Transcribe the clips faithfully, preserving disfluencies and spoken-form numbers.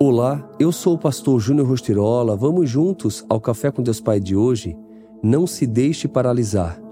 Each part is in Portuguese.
Olá, eu sou o pastor Júnior Rostirola. Vamos juntos ao Café com Deus Pai de hoje? Não se deixe paralisar.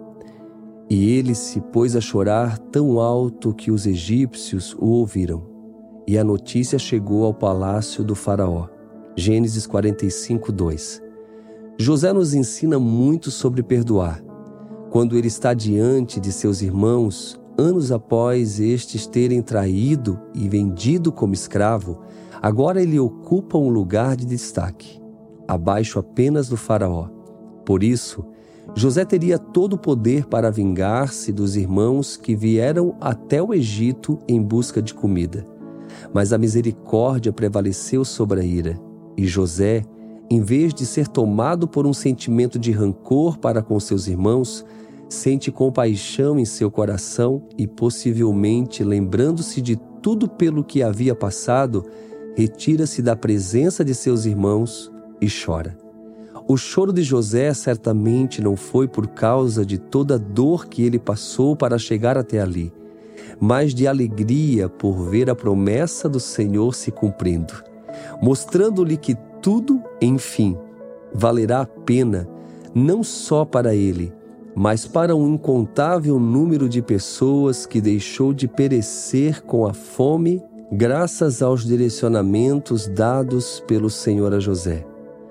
E ele se pôs a chorar tão alto que os egípcios o ouviram. E a notícia chegou ao palácio do faraó. Gênesis quarenta e cinco, dois. José nos ensina muito sobre perdoar. Quando ele está diante de seus irmãos, anos após estes terem traído e vendido como escravo, agora ele ocupa um lugar de destaque, abaixo apenas do faraó. Por isso, José teria todo o poder para vingar-se dos irmãos que vieram até o Egito em busca de comida. Mas a misericórdia prevaleceu sobre a ira, e José, em vez de ser tomado por um sentimento de rancor para com seus irmãos, sente compaixão em seu coração e, possivelmente lembrando-se de tudo pelo que havia passado, retira-se da presença de seus irmãos e chora. O choro de José certamente não foi por causa de toda a dor que ele passou para chegar até ali, mas de alegria por ver a promessa do Senhor se cumprindo, mostrando-lhe que tudo, enfim, valerá a pena, não só para ele, mas para um incontável número de pessoas que deixou de perecer com a fome graças aos direcionamentos dados pelo Senhor a José.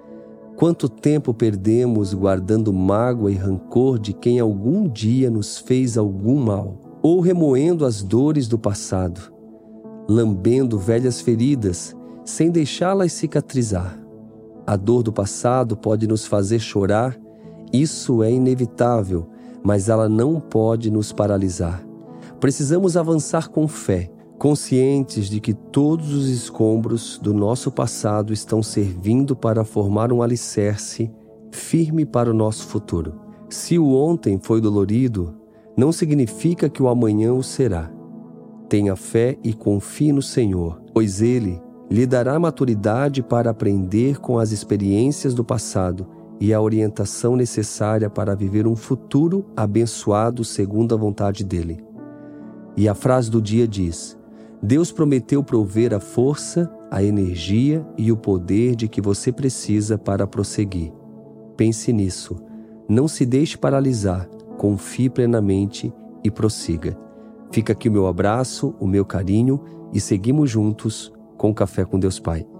Quanto tempo perdemos guardando mágoa e rancor de quem algum dia nos fez algum mal, ou remoendo as dores do passado, lambendo velhas feridas sem deixá-las cicatrizar. A dor do passado pode nos fazer chorar, isso é inevitável, mas ela não pode nos paralisar. Precisamos avançar com fé, conscientes de que todos os escombros do nosso passado estão servindo para formar um alicerce firme para o nosso futuro. Se o ontem foi dolorido, não significa que o amanhã o será. Tenha fé e confie no Senhor, pois Ele lhe dará maturidade para aprender com as experiências do passado e a orientação necessária para viver um futuro abençoado segundo a vontade dEle. E a frase do dia diz: Deus prometeu prover a força, a energia e o poder de que você precisa para prosseguir. Pense nisso. Não se deixe paralisar. Confie plenamente e prossiga. Fica aqui o meu abraço, o meu carinho e seguimos juntos com o Café com Deus Pai.